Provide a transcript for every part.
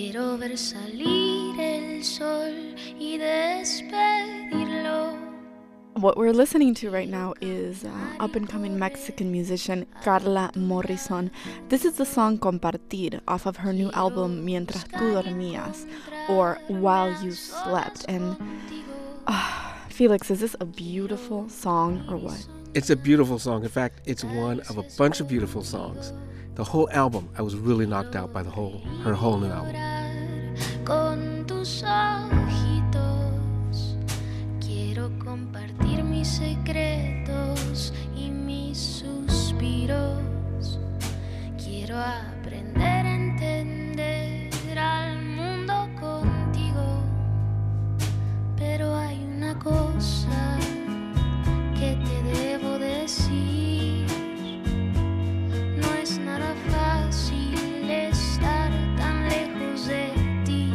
Quiero ver salir el sol y despedirlo. What we're listening to right now is up-and-coming Mexican musician Carla Morrison. This is the song Compartir off of her new album Mientras tú dormías, or While You Slept. And Felix, is this a beautiful song or what? It's a beautiful song. In fact, it's one of a bunch of beautiful songs. The whole album, I was really knocked out by her whole new album. Con tus ojitos, quiero compartir mis secretos y mis suspiros. Quiero aprender a entender al mundo contigo. Pero hay una cosa que te debo decir. No es nada fácil estar tan lejos de ti.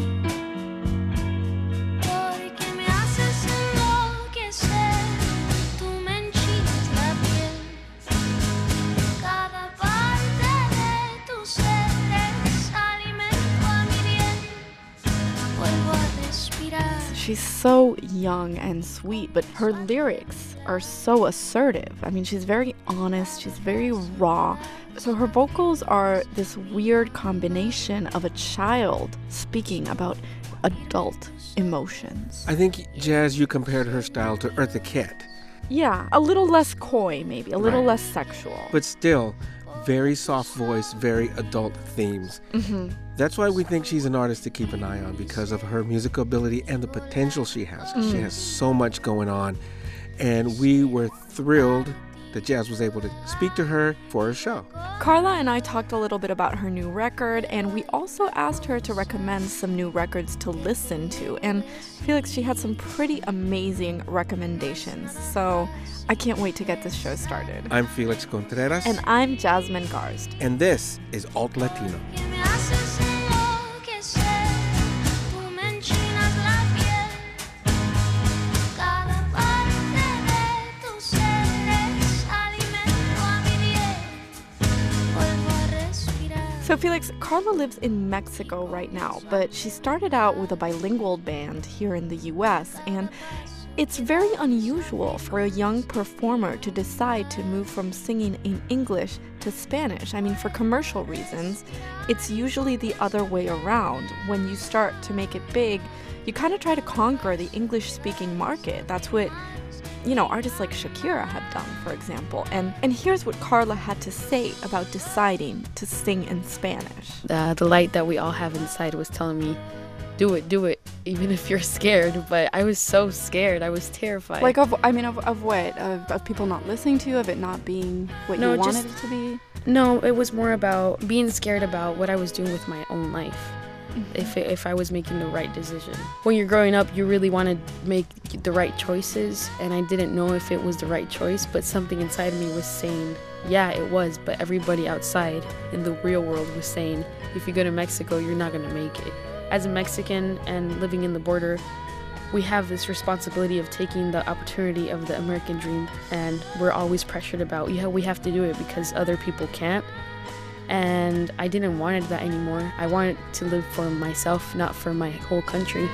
Porque me haces enloquecer, tú me enchinas la piel. Cada parte de tu ser es alimento a mi bien. Vuelvo a respirar. She's so young and sweet, but her lyrics are so assertive. I mean, she's very honest, she's very raw. So her vocals are this weird combination of a child speaking about adult emotions. I think, Jazz, you compared her style to Eartha Kitt. Yeah, a little less coy maybe, a little Right. less sexual. But still, very soft voice, very adult themes. Mm-hmm. That's why we think she's an artist to keep an eye on, because of her musical ability and the potential she has. She has so much going on. And we were thrilled that Jazz was able to speak to her for her show. Carla and I talked a little bit about her new record, and we also asked her to recommend some new records to listen to. And Felix, she had some pretty amazing recommendations. So I can't wait to get this show started. I'm Felix Contreras. And I'm Jasmine Garst. And this is Alt Latino. Que me haces enloquecer, tú me enchinas la piel. Cada parte de tu ser es alimento a mi bien. Vuelvo a respirar. So Felix, Carla lives in Mexico right now, but she started out with a bilingual band here in the US, and it's very unusual for a young performer to decide to move from singing in English to Spanish. I mean, for commercial reasons, it's usually the other way around. When you start to make it big, you kind of try to conquer the English-speaking market. That's what, artists like Shakira have done, for example. And here's what Carla had to say about deciding to sing in Spanish. The light that we all have inside was telling me, do it, even if you're scared. But I was so scared. I was terrified. Like, of what? Of people not listening to you? Of it not being what you wanted it to be? No, it was more about being scared about what I was doing with my own life. If I was making the right decision. When you're growing up, you really want to make the right choices, and I didn't know if it was the right choice, but something inside me was saying, yeah, it was, but everybody outside in the real world was saying, if you go to Mexico, you're not going to make it. As a Mexican and living in the border, we have this responsibility of taking the opportunity of the American dream, and we're always pressured about, we have to do it because other people can't. And I didn't want that anymore. I wanted to live for myself, not for my whole country.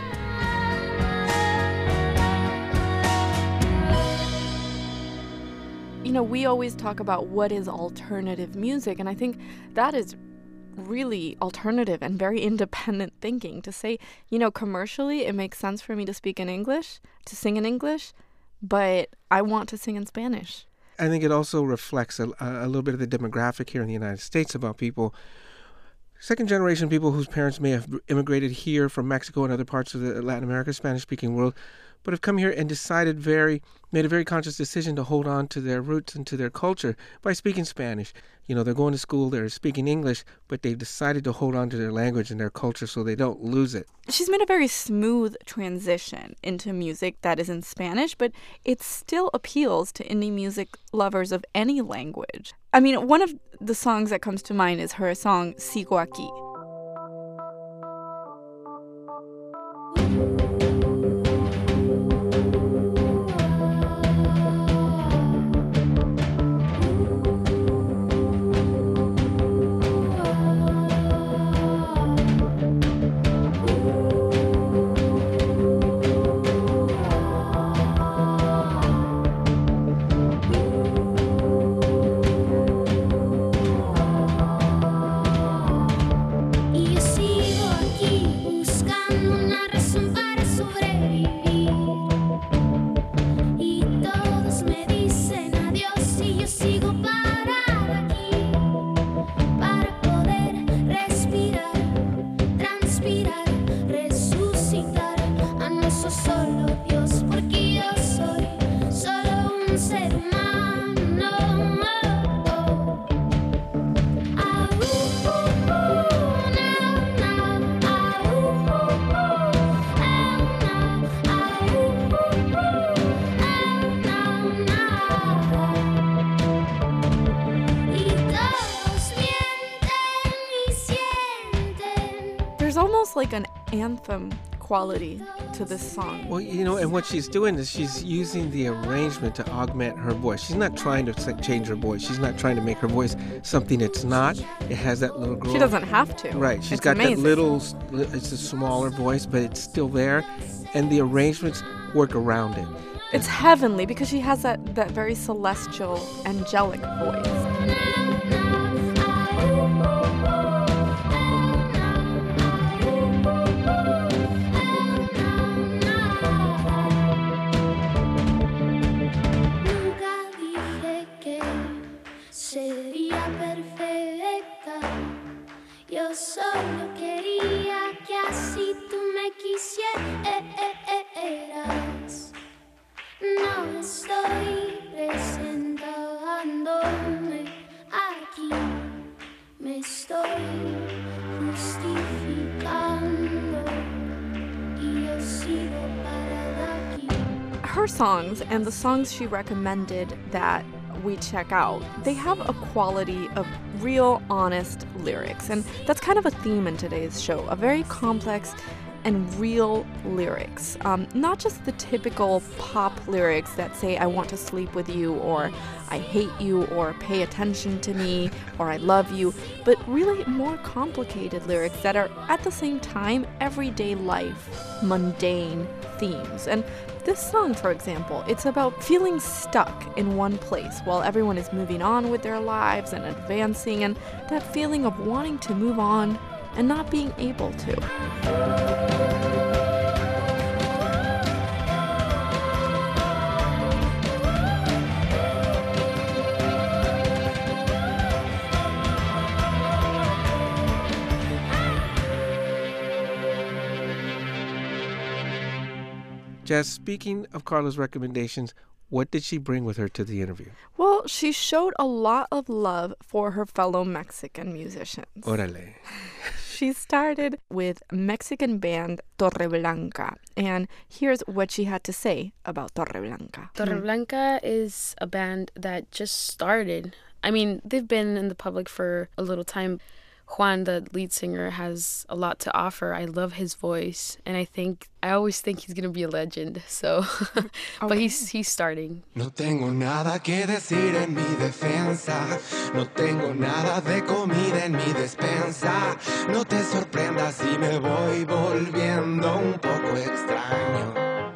We always talk about what is alternative music, and I think that is really alternative and very independent thinking to say, commercially it makes sense for me to speak in English, to sing in English, but I want to sing in Spanish. I think it also reflects a little bit of the demographic here in the United States about people, second-generation people whose parents may have immigrated here from Mexico and other parts of the Latin America Spanish-speaking world, but have come here and made a very conscious decision to hold on to their roots and to their culture by speaking Spanish. They're going to school, they're speaking English, but they've decided to hold on to their language and their culture so they don't lose it. She's made a very smooth transition into music that is in Spanish, but it still appeals to indie music lovers of any language. I mean, one of the songs that comes to mind is her song Sigo Aquí. Yo solo Dios, porque yo soy solo un ser humano. Ah, now, now, y todos mienten y sienten. There's almost like an anthem quality to this song. Well, you know, and what she's doing is she's using the arrangement to augment her voice. She's not trying to change her voice. She's not trying to make her voice something it's not. It has that little girl. She doesn't have to. Right. She's It's got amazing. that little, it's a smaller voice, but it's still there. And the arrangements work around it. It's heavenly because she has that very celestial, angelic voice. Nunca dije que sería perfecta. Yo solo quería que así tú me quisieras. No estoy presentándome aquí. Me estoy justificando. Y yo sigo parada aquí. Her songs and the songs she recommended that we check out, they have a quality of real, honest lyrics. And that's kind of a theme in today's show, a very complex and real lyrics. Not just the typical pop lyrics that say, I want to sleep with you, or I hate you, or pay attention to me, or I love you, but really more complicated lyrics that are at the same time everyday life, mundane themes. And this song, for example, it's about feeling stuck in one place while everyone is moving on with their lives and advancing, and that feeling of wanting to move on and not being able to. Jess, speaking of Carla's recommendations, what did she bring with her to the interview? Well, she showed a lot of love for her fellow Mexican musicians. Órale. She started with Mexican band Torreblanca, and here's what she had to say about Torreblanca. Torreblanca is a band that just started. I mean, they've been in the public for a little time. Juan, the lead singer, has a lot to offer. I love his voice, and I always think he's gonna be a legend. So, but he's starting. No tengo nada que decir en mi defensa. No tengo nada de comida en mi despensa. No te sorprendas si me voy volviendo un poco extraño.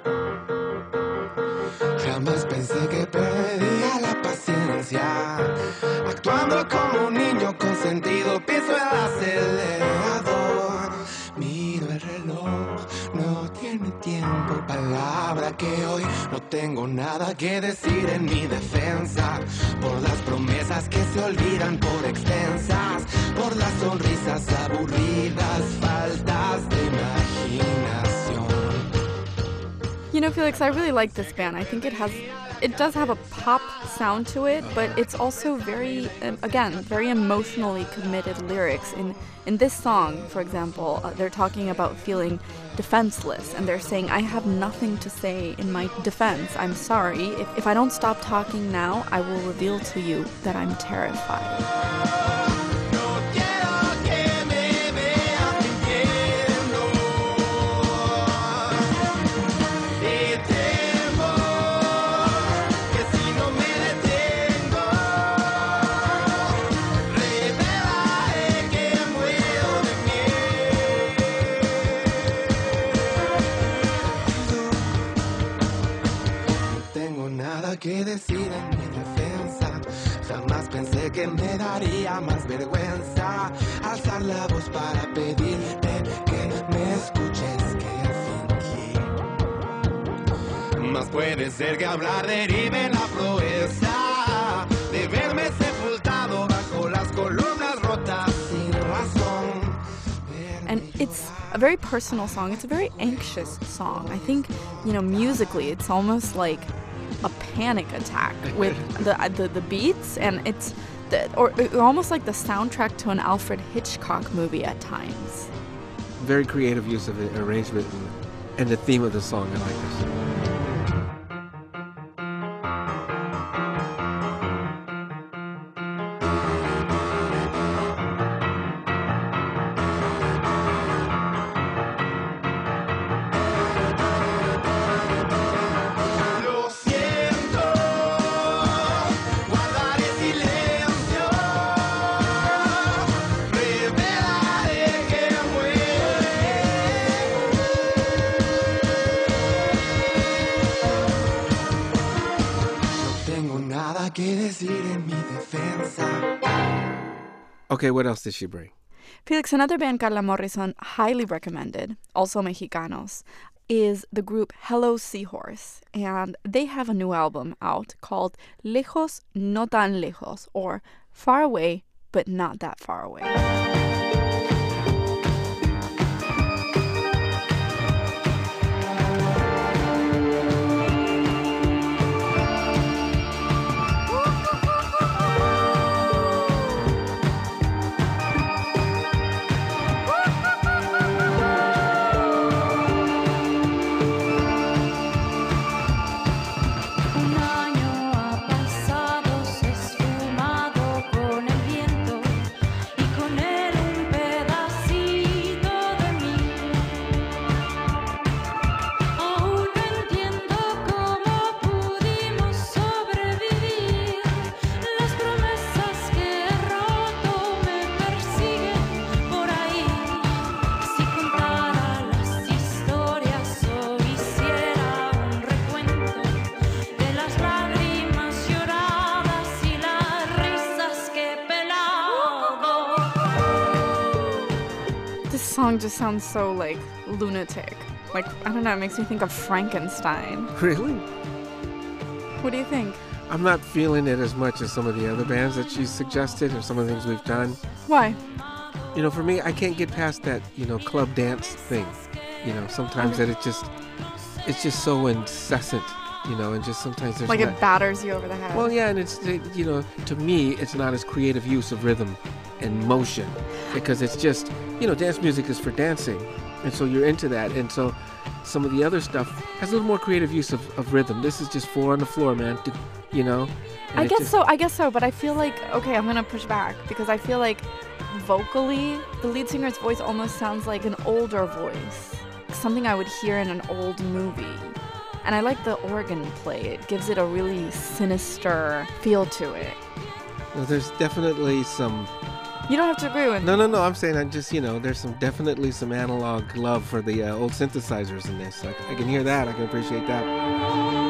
Jamás pensé que perdería la paciencia. Actuando como un niño consentido, pienso el acelerador. Miro el reloj, no tiene tiempo. Palabra que hoy no tengo nada que decir en mi defensa. Por las promesas que se olvidan por extensas. Por las sonrisas aburridas, faltas de imaginación. You know, Felix, I really like this band. I think it does have a pop sound to it, but it's also very, again, very emotionally committed lyrics. In this song, for example, they're talking about feeling defenseless, and they're saying, I have nothing to say in my defense. I'm sorry. If I don't stop talking now, I will reveal to you that I'm terrified. Que decir en mi defensa. Jamás pensé que me daría más vergüenza alzar la voz para pedirte que me escuches que fingí. Más puede ser que hablar derive en la proeza de verme sepultado bajo las columnas rotas sin razón. And it's a very personal song. It's a very anxious song. I think, musically, it's almost like a panic attack with the beats, and it's or almost like the soundtrack to an Alfred Hitchcock movie at times. Very creative use of the arrangement and the theme of the song. I like this. Lo siento, guardaré silencio, revelaré que muere. No tengo nada que decir en mi defensa. Okay, what else did she bring? Felix, another band Carla Morrison highly recommended, also Mexicanos, is the group Hello Seahorse. And they have a new album out called Lejos No Tan Lejos, or Far Away But Not That Far Away. Un año ha pasado, se ha esfumado con el viento y con él un pedacito de mí. Aún no entiendo cómo pudimos sobrevivir. Las promesas que he roto me persiguen por ahí. Si contara las historias o hiciera un recuento de las lágrimas lloradas y las risas que he pelado. This song just sounds so, like, lunatic. Like, I don't know, it makes me think of Frankenstein. Really? What do you think? I'm not feeling it as much as some of the other bands that she's suggested or some of the things we've done. Why? For me, I can't get past that, club dance thing. Sometimes that it's just so incessant, and just sometimes there's Like not, it batters you over the head. well, yeah, and it's, to me, it's not as creative use of rhythm and motion because it's just, dance music is for dancing. And so you're into that. And so some of the other stuff has a little more creative use of rhythm. This is just 4 on the floor, man, and I guess so, but I feel like, okay, I'm gonna push back because I feel like vocally, the lead singer's voice almost sounds like an older voice, something I would hear in an old movie. And I like the organ play. It gives it a really sinister feel to it. Well, there's definitely some... You don't have to agree with me. No, I'm saying there's definitely some analog love for the old synthesizers in this. I can hear that. I can appreciate that.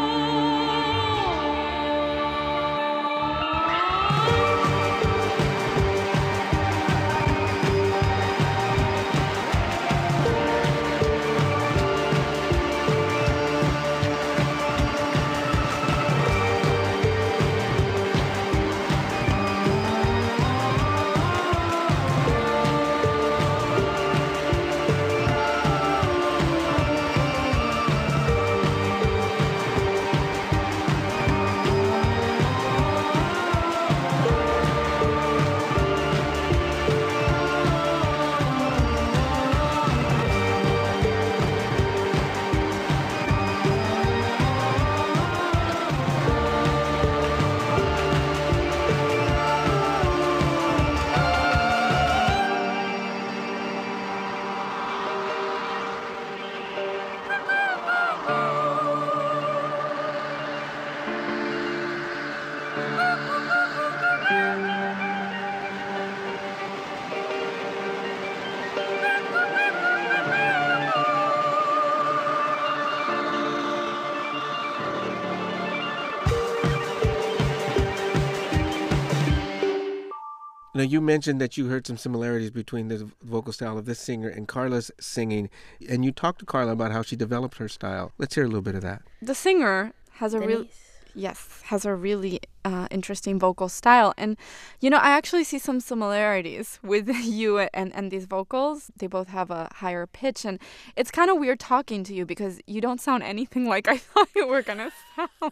Now, you mentioned that you heard some similarities between the vocal style of this singer and Carla's singing, and you talked to Carla about how she developed her style. Let's hear a little bit of that. The singer has a real... Yes, has a really interesting vocal style. And, you know, I actually see some similarities with you and these vocals. They both have a higher pitch. And it's kind of weird talking to you because you don't sound anything like I thought you were going to sound.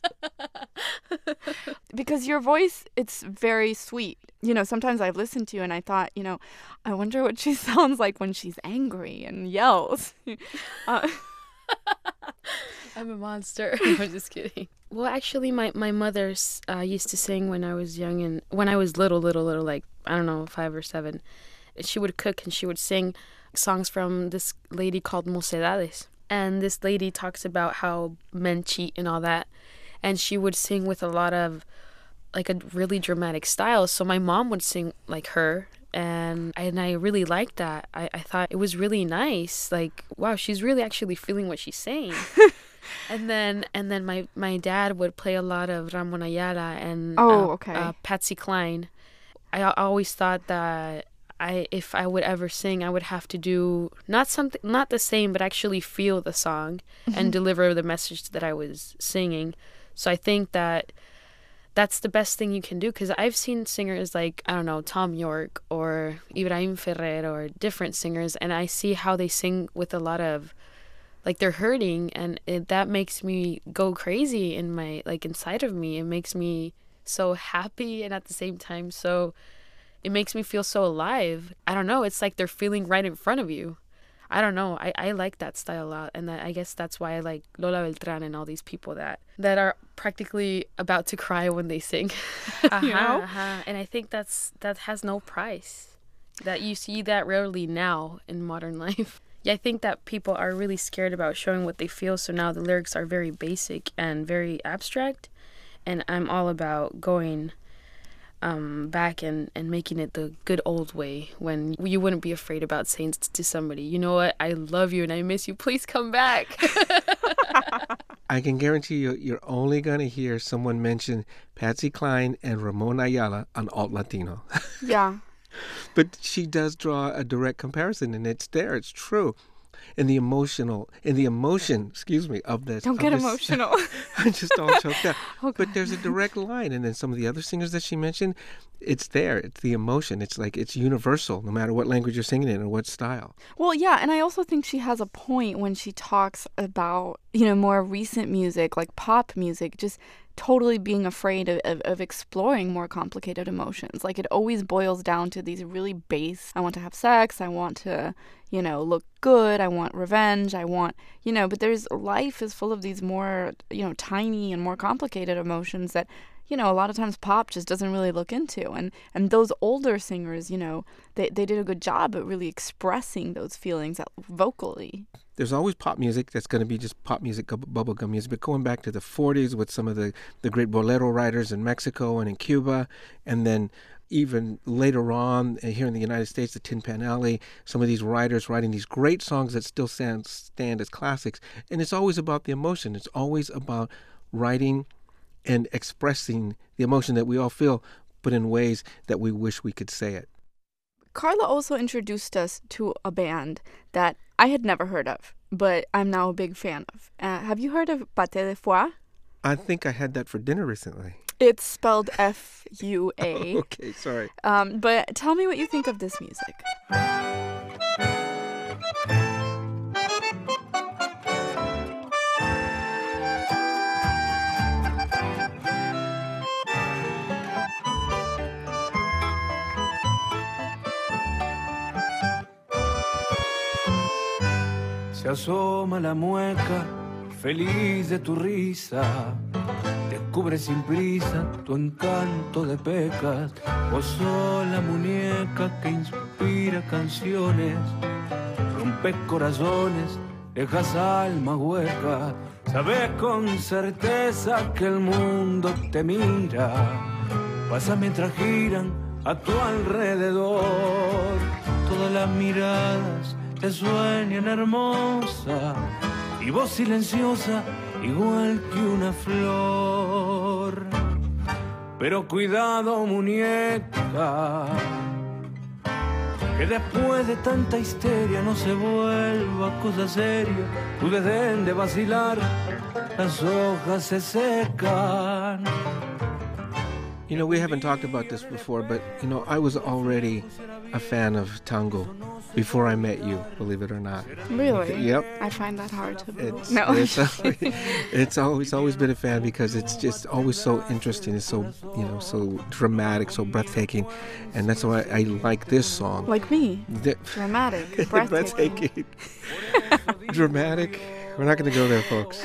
Because your voice, it's very sweet. You know, sometimes I've listened to you and I thought, you know, I wonder what she sounds like when she's angry and yells. I'm a monster. I'm just kidding. Well, actually, my mother used to sing when I was young, and when I was little, like, I don't know, 5 or 7. She would cook and she would sing songs from this lady called Mocedades. And this lady talks about how men cheat and all that. And she would sing with a lot of, like, a really dramatic style. So my mom would sing like her. And I really liked that. I thought it was really nice. Like, wow, she's really actually feeling what she's saying. And then my dad would play a lot of Ramon Ayala and Patsy Cline. I always thought that if I would ever sing, I would have to do not the same, but actually feel the song and deliver the message that I was singing. So I think that's the best thing you can do, because I've seen singers like, I don't know, Tom York or Ibrahim Ferrer or different singers, and I see how they sing with a lot of, like, they're hurting, and that makes me go crazy in my, like, inside of me. It makes me so happy, and at the same time, so it makes me feel so alive. I don't know, it's like they're feeling right in front of you. I don't know. I like that style a lot, and I guess that's why I like Lola Beltran and all these people that are practically about to cry when they sing. You know? And I think that has no price. That you see that rarely now in modern life. Yeah, I think that people are really scared about showing what they feel, so now the lyrics are very basic and very abstract, and I'm all about going back and making it the good old way, when you wouldn't be afraid about saying to somebody, you know what, I love you and I miss you, please come back. I can guarantee you're only going to hear someone mention Patsy Cline and Ramon Ayala on Alt Latino. Yeah. But she does draw a direct comparison, and it's there, it's true. In the emotion, of this. Don't get emotional. I'm just all choked up. Oh, but there's a direct line, and then some of the other singers that she mentioned, it's there. It's the emotion. It's like, it's universal, no matter what language you're singing in or what style. Well, yeah, and I also think she has a point when she talks about, you know, more recent music, like pop music, just totally being afraid of exploring more complicated emotions. Like, it always boils down to these really base, I want to have sex, I want to, you know, look good, I want revenge, I want, you know, but life is full of these more, you know, tiny and more complicated emotions that, you know, a lot of times pop just doesn't really look into. And those older singers, you know, they did a good job at really expressing those feelings vocally. There's always pop music that's going to be just pop music, bubblegum music. But going back to the 40s with some of the great bolero writers in Mexico and in Cuba, and then even later on here in the United States, the Tin Pan Alley, some of these writers writing these great songs that still stand as classics. And it's always about the emotion. It's always about writing and expressing the emotion that we all feel, but in ways that we wish we could say it. Carla also introduced us to a band that I had never heard of, but I'm now a big fan of. Have you heard of Pâté de Foie? I think I had that for dinner recently. It's spelled F-U-A. Okay, sorry. But tell me what you think of this music. Se asoma la mueca, feliz de tu risa. Descubre sin prisa tu encanto de pecas. Vos sos la muñeca que inspira canciones. Rompes corazones, dejas alma hueca. Sabes con certeza que el mundo te mira. Pasa mientras giran a tu alrededor. Todas las miradas te sueñan hermosa, y vos silenciosa, igual que una flor. Pero cuidado, muñeca, que después de tanta histeria no se vuelva cosa seria. Tu desdén de vacilar, las hojas se secan. You know, we haven't talked about this before, but, you know, I was already a fan of tango before I met you, believe it or not. Really? Yep. I find that hard to believe. It's, No. it's always been a fan because it's just always so interesting. It's so, you know, so dramatic, so breathtaking. And that's why I like this song. Like me. The- Dramatic. Breathtaking. Dramatic. We're not going to go there, folks.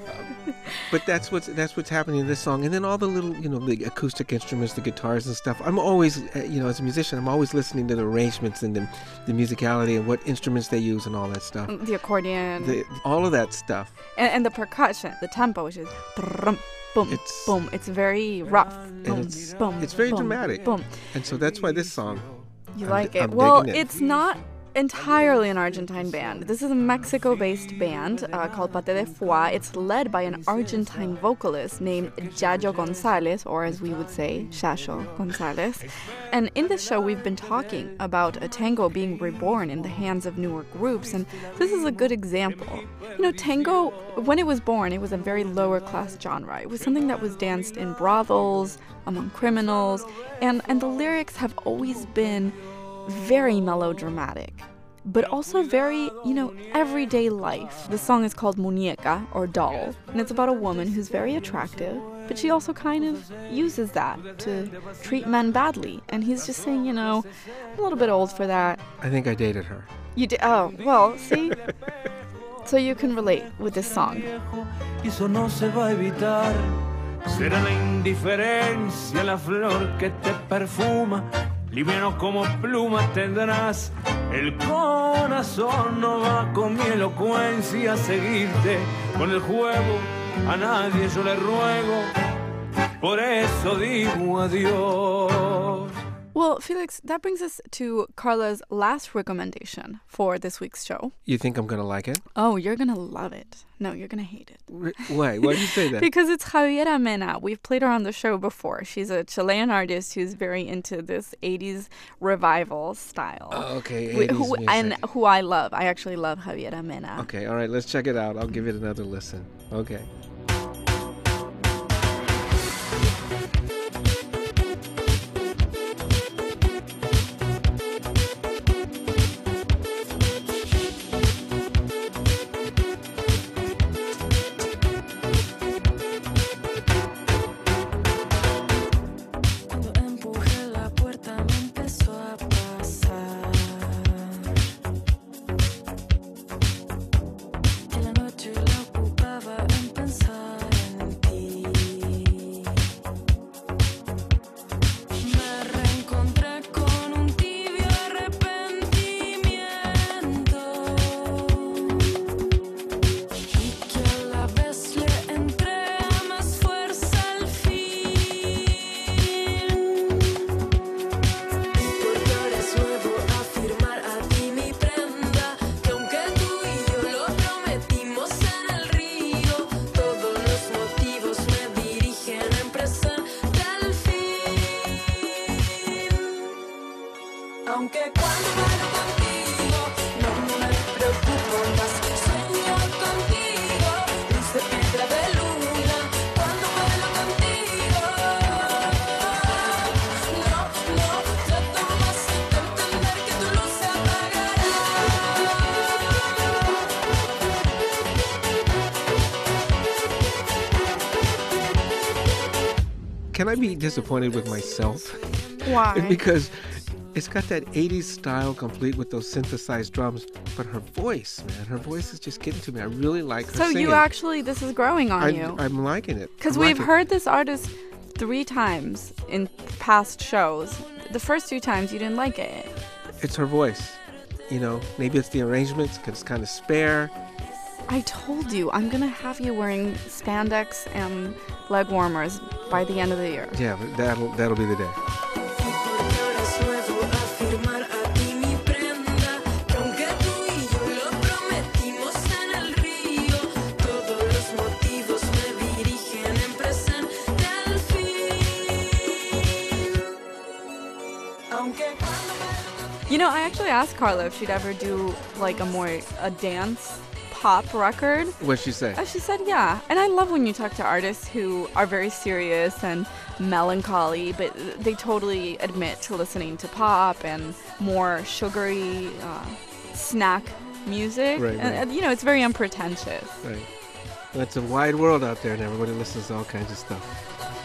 But that's what's happening in this song, and then all the little, you know, the acoustic instruments, the guitars and stuff. I'm always, you know, as a musician, I'm always listening to the arrangements and the musicality and what instruments they use and all that stuff. The accordion. All of that stuff. And the percussion, the tempo, which is boom, boom. It's very rough. Boom, boom, It's very boom, dramatic. Boom. And so that's why this song. You I'm like di- it? I'm Well, digging it. it's not entirely an Argentine band. This is a Mexico-based band called Pate de Foie. It's led by an Argentine vocalist named Yayo Gonzalez, or as we would say, Shasho Gonzalez. And in this show, we've been talking about a tango being reborn in the hands of newer groups, and this is a good example. You know, tango, when it was born, it was a very lower-class genre. It was something that was danced in brothels, among criminals, and the lyrics have always been very melodramatic, but also very, you know, everyday life. The song is called Muñeca, or Doll, and it's about a woman who's very attractive, but she also kind of uses that to treat men badly. And he's just saying, you know, I'm a little bit old for that. I think I dated her. You did? Oh, well, see? So you can relate with this song. Eso no se va a evitar. Será la indiferencia la flor que te perfuma. Liviano como plumas tendrás. El corazón no va con mi elocuencia a seguirte con el juego. A nadie yo le ruego. Por eso digo adiós. Well, Felix, that brings us to Carla's last recommendation for this week's show. You think I'm going to like it? Oh, you're going to love it. No, you're going to hate it. Why? Why do you say that? Because it's Javiera Mena. We've played her on the show before. She's a Chilean artist who's very into this 80s revival style. Oh, okay, 80s And music. who I love. I actually love Javiera Mena. Okay, all right, let's check it out. I'll give it another listen. Okay. Cuando empujé la puerta me empezó a pasar que la noche la ocupaba en pensar en ti. Me reencontré con un tibio arrepentimiento y que a la vez le entrega más fuerza al fin. Porque ahora es nuevo afirmar a ti mi prenda, que aunque tú y yo lo prometimos en el río, todos los motivos me dirigen en presente al fin. Aunque cuando bailo contigo no me preocupo más, sueño contigo, luz de piedra de luna. Cuando bailo contigo, no trato más de entender que tu luz se apagará. Can I be disappointed with myself? Why? Because it's got that 80s style complete with those synthesized drums, but her voice, man, her voice is just getting to me. I really like her So singing. you actually, this is growing on you. I'm liking it. Because I'm we've liking it. heard this artist 3 times in past shows. The first 2 times you didn't like it. It's her voice. You know, maybe it's the arrangements because it's kind of spare. I told you, I'm going to have you wearing spandex and leg warmers by the end of the year. Yeah, but that'll be the day. Porque ahora es nuevo afirmar a ti mi prenda, que aunque tú y yo lo prometimos en el río, todos los motivos me dirigen en presente al fin. Aunque cuando I actually asked Carla if she'd ever do like a dance pop record. What'd she say? She said yeah. And I love when you talk to artists who are very serious and melancholy, but they totally admit to listening to pop and more sugary snack music. Right, and it's very unpretentious. Right. Well, it's a wide world out there, and everybody listens to all kinds of stuff.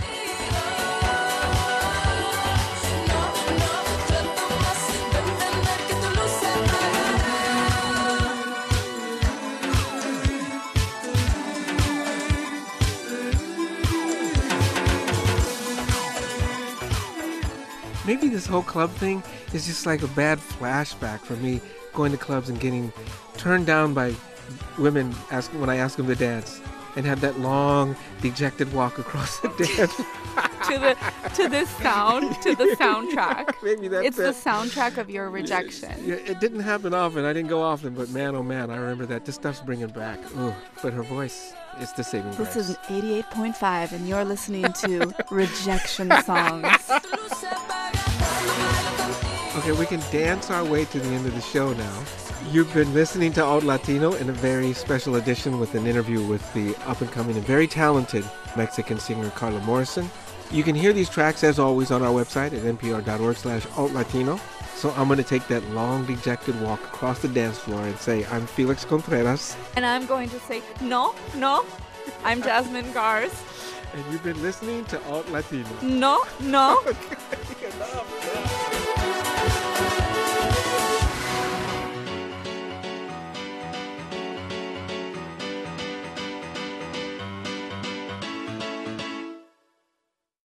Maybe this whole club thing is just like a bad flashback for me, going to clubs and getting turned down by women when I ask them to dance, and have that long, dejected walk across the dance. to the soundtrack. Maybe that's it's the soundtrack of your rejection. Yeah, it didn't happen often. I didn't go often, but man, oh man, I remember that. This stuff's bringing back. Ooh, but her voice, it's the saving grace. This is 88.5, and you're listening to Rejection Songs. Okay, we can dance our way to the end of the show now. You've been listening to Alt Latino in a very special edition with an interview with the up-and-coming and very talented Mexican singer Carla Morrison. You can hear these tracks, as always, on our website at npr.org/altlatino. So I'm going to take that long, dejected walk across the dance floor and say, I'm Felix Contreras. And I'm going to say, no, I'm Jasmine Gars. And you've been listening to Alt Latino. No. Okay, enough.